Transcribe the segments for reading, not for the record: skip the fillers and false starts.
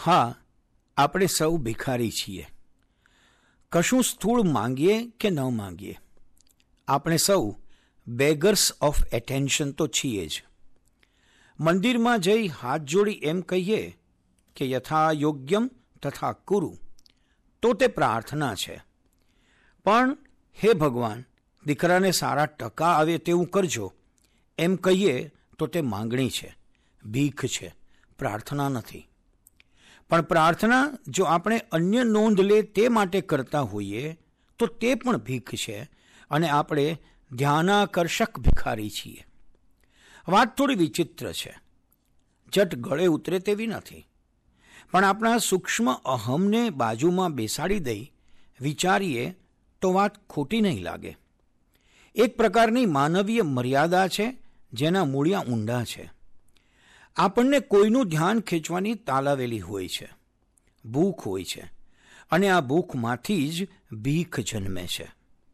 હા, આપણે સૌ ભિખારી છીએ. કશું સ્થૂળ માંગીએ કે ન માંગીએ, આપણે સૌ બેગર્સ ઓફ એટેન્શન તો છીએ જ. મંદિરમાં જઈ હાથ જોડી એમ કહીએ કે યથા યોગ્યમ તથા કુરુ, તો તે પ્રાર્થના છે. પણ હે ભગવાન, દીકરાને સારા ટકા આવે તેવું કરજો, એમ કહીએ તો તે માંગણી છે, ભીખ છે, પ્રાર્થના નથી. પણ પ્રાર્થના જો આપણે અન્ય નોંધ લે તે માટે કરતા હોઈએ તો તે પણ ભીખ છે, અને આપણે ધ્યાનાકર્ષક ભિખારી છીએ. વાત થોડી વિચિત્ર છે, જટ ગળે ઉતરે તેવી નથી. પણ આપણા સૂક્ષ્મ અહમને બાજુમાં બેસાડી દઈ વિચારીએ તો વાત ખોટી નહીં લાગે. એક પ્રકારની માનવીય મર્યાદા છે જેના મૂળિયા ઊંડા છે. આપણને કોઈનું ધ્યાન ખેંચવાની તાલાવેલી હોય છે, ભૂખ હોય છે, અને આ ભૂખમાંથી જ ભીખ જન્મે છે.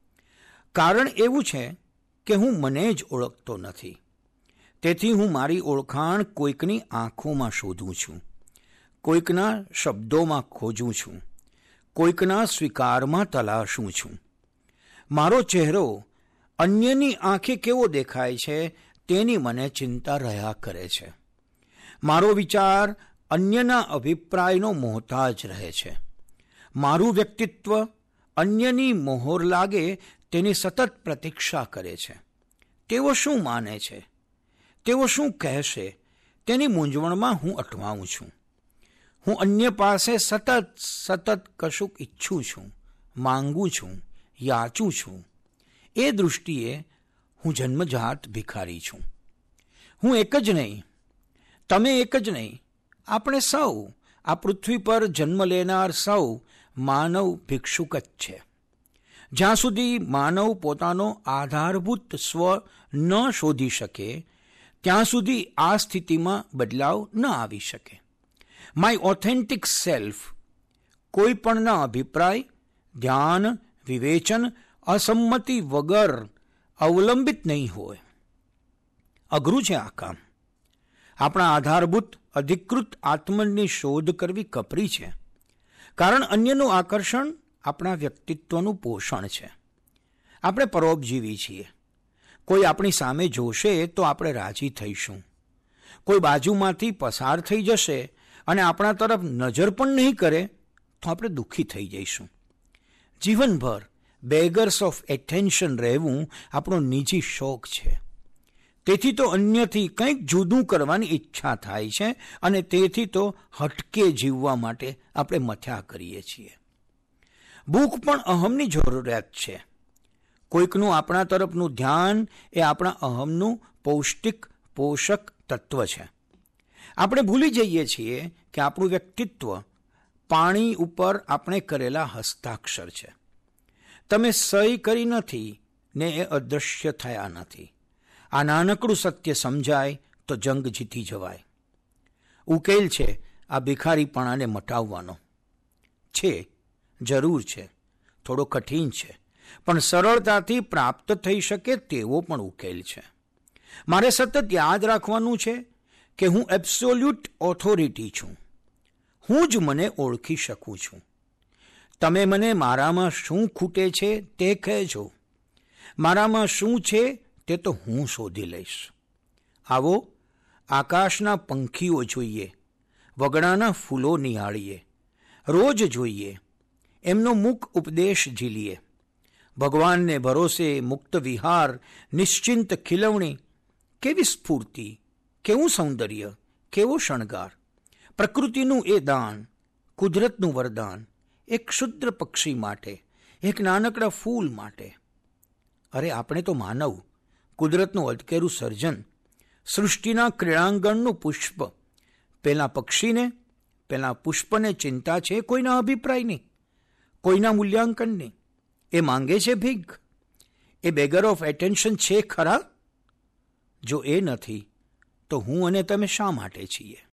કારણ એવું છે કે હું મને જ ઓળખતો નથી, તેથી હું મારી ઓળખાણ કોઈકની આંખોમાં શોધું છું, કોઈકના શબ્દોમાં ખોજું છું, કોઈકના સ્વીકારમાં તલાશું છું. મારો ચહેરો અન્યની આંખે કેવો દેખાય છે તેની મને ચિંતા રહ્યા કરે છે. મારો વિચાર અન્યના અભિપ્રાયનો મોહતાજ રહે છે. મારું વ્યક્તિત્વ અન્યની મોહર લાગે તેની સતત પ્રતીક્ષા કરે છે. તેઓ શું માને છે, તેઓ શું કહેશે, તેની મૂંઝવણમાં હું અટવાઉં છું. હું અન્ય પાસે સતત કશુંક ઈચ્છું છું, માંગું છું, યાચું છું. એ દૃષ્ટિએ હું જન્મજાત ભિખારી છું. હું એક જ નહીં, તમે એક જ નહીં, આપણે સૌ આ પૃથ્વી પર જન્મ લેનાર સૌ માનવ ભિક્ષુક જ છે. જ્યાં સુધી માનવ પોતાનો આધારભૂત સ્વ ન શોધી શકે ત્યાં સુધી આ સ્થિતિમાં બદલાવ ન આવી શકે. માય ઓથેન્ટિક સેલ્ફ કોઈ પણના અભિપ્રાય, ધ્યાન, વિવેચન, અસંમતિ વગર અવલંબિત નહીં હોય. અઘરું છે આ કામ. આપણા આધારભૂત અધિકૃત આત્મની શોધ કરવી કપરી છે, કારણ અન્યનું આકર્ષણ આપણા વ્યક્તિત્વનું પોષણ છે. આપણે પરોપજીવી છીએ. કોઈ આપણી સામે જોશે તો આપણે રાજી થઈશું. કોઈ બાજુમાંથી પસાર થઈ જશે અને આપણા તરફ નજર પણ નહીં કરે તો આપણે દુઃખી થઈ જઈશું. જીવનભર બેગર્સ ઓફ એટેન્શન રહેવું આપણો નિજી શોખ છે. તેથી તો અન્યથી કંઈક જુદું કરવાની ઈચ્છા થાય છે, અને તેથી તો હટકે જીવવા માટે આપણે મથ્યા કરીએ છીએ. ભૂખ પણ અહમની જરૂરિયાત છે. કોઈકનું આપણા તરફનું ધ્યાન એ આપણા અહમનું પૌષ્ટિક પોષક તત્વ છે. આપણે ભૂલી જઈએ છીએ કે આપણું વ્યક્તિત્વ પાણી ઉપર આપણે કરેલા હસ્તાક્ષર છે. તમે સહી કરી નથી ને એ અદૃશ્ય થયા નથી. આ નાનકડું સત્ય સમજાય તો જંગ જીતી જવાય. ઉકેલ છે આ ભિખારીપણાને મટાવવાનો. છે, જરૂર છે, થોડો કઠિન છે, પણ સરળતાથી પ્રાપ્ત થઈ શકે તેવો પણ ઉકેલ છે. મારે સતત યાદ રાખવાનું છે કે હું એબ્સોલ્યુટ ઓથોરિટી છું. હું જ મને ઓળખી શકું છું. તમે મને મારામાં શું ખૂટે છે તે કહેજો. મારામાં શું છે તે તો હું શોધી લઈશ. આવો આકાશના પંખીઓ જોઈએ, વગડાના ફૂલો નિહાળીએ, રોજ જોઈએ, એમનો મુખ ઉપદેશ ઝીલીએ. ભગવાનને ભરોસે મુક્ત વિહાર, નિશ્ચિંત ખીલવણી, કેવી સ્ફૂર્તિ, કેવું સૌંદર્ય, કેવો શણગાર. પ્રકૃતિનું એ દાન, કુદરતનું વરદાન, એક ક્ષુદ્ર પક્ષી માટે, એક નાનકડા ફૂલ માટે. અરે આપણે તો માનવ, કુદરતનું અધકેરું સર્જન, સૃષ્ટિના ક્રીડાંગણનું પુષ્પ. પેલા પક્ષીને, પેલા પુષ્પને ચિંતા છે કોઈના અભિપ્રાયની, કોઈના મૂલ્યાંકનની. એ માંગે છે ભીખ. એ બેગર ઓફ એટેન્શન છે ખરા? જો એ નથી તો હું અને તમે શા માટે છીએ?